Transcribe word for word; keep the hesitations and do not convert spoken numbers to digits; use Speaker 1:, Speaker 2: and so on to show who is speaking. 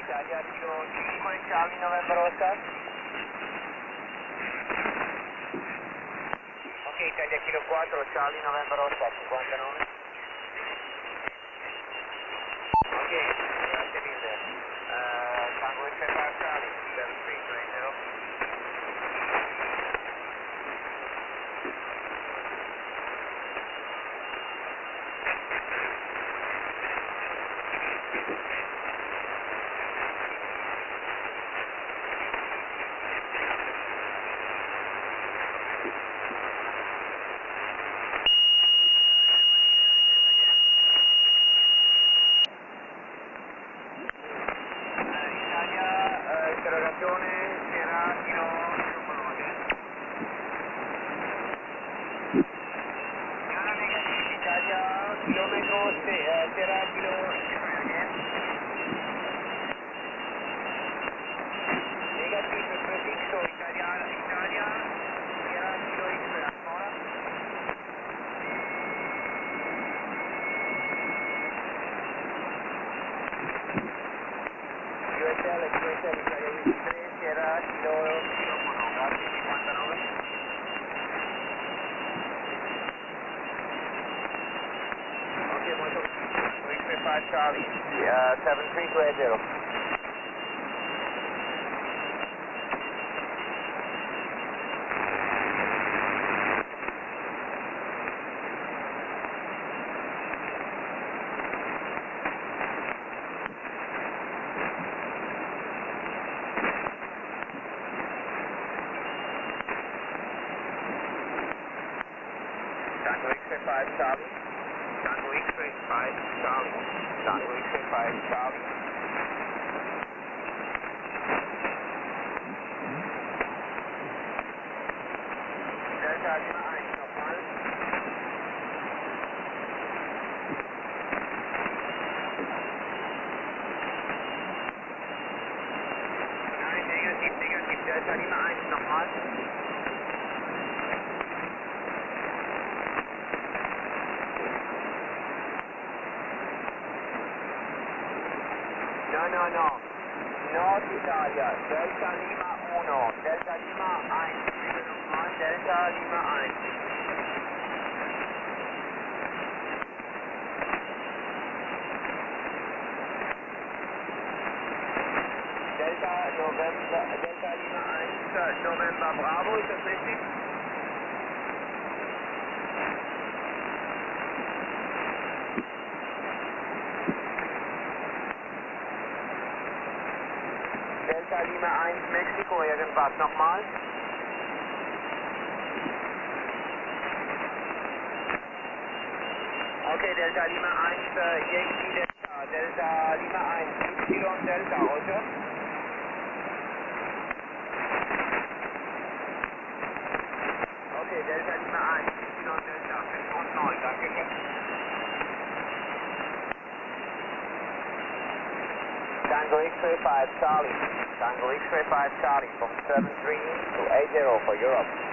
Speaker 1: Italia Kilo cinque Charlie November Oscar. Ok, Italia Kilo quattro Charlie November Oscar cinquantanove. Ok, grazie mille. Uh, Tango X five Charlie seven three two eight zero. Interrogazione, Sierra Kilo Sierra Negative Italia chilometro uh, Sierra Kilo Negative prefixo Italia Italia Sierra Kilo X ancora. U S L U S L Italia tre Sierra Kilo Kilo Monoga cinquantanove. Ok, molto X five Charlie uh, seven three two eight zero. Tango X five Charlie, Tango X five Charlie, Tango X five Charlie. Delta Lima eins nochmal. Nein, negativ, negativ, Delta Lima eins nochmal. No, no, no. Nord Italia, Delta Lima uno, Delta Lima eins, bitte nochmal, Delta Lima eins. Delta November, Delta Lima eins, November Bravo, ist das richtig? Delta Lima eins Mexiko, irgendwas nochmal. Okay, Delta Lima eins, uh, Yankee Delta, Delta Lima eins, Y Delta, Roger. Okay, Delta Lima eins, Y Delta, fünf und neun, danke schön. Tango X five Charlie, Tango X five Charlie from seven three to eight zero for Europe.